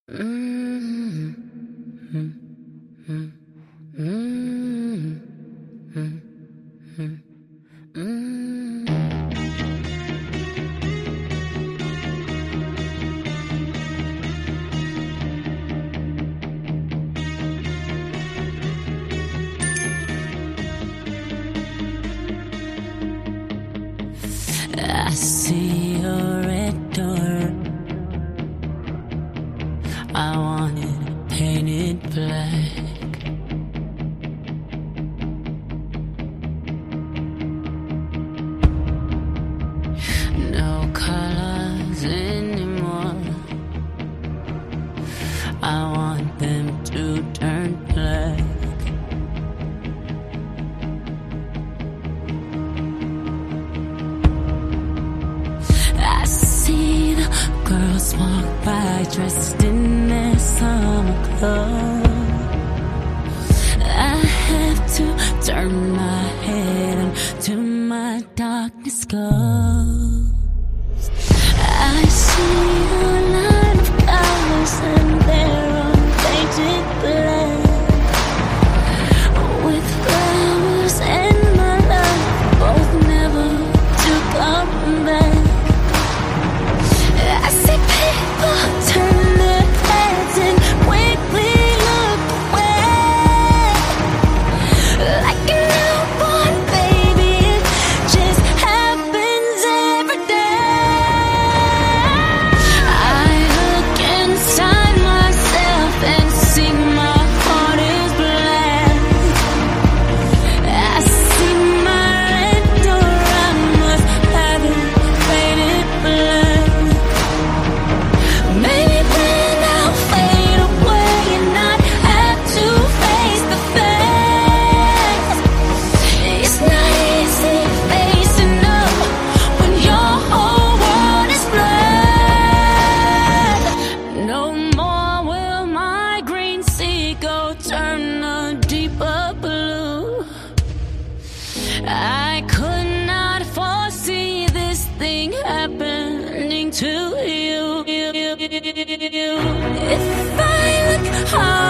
Mm-hmm. I see your red door. I want it painted black. No colors anymore. I want them to turn black. I see the girls walk by dressed in their summer clothes. I have to turn my head until my darkness goes. I see a line of flowers and they're all painted black. With flowers and my love, both never to come back. I see people turn their heads and quickly look away. Like a newborn baby, it just happens every day. I look inside myself and see my heart is black. I see my red door, I must have it painted black. Maybe then I'll fade away and not have to face the facts. It's not easy facing up when your whole world is black. No more will my green seagull turn a deeper blue. I could not foresee this thing happening to you. If I look hard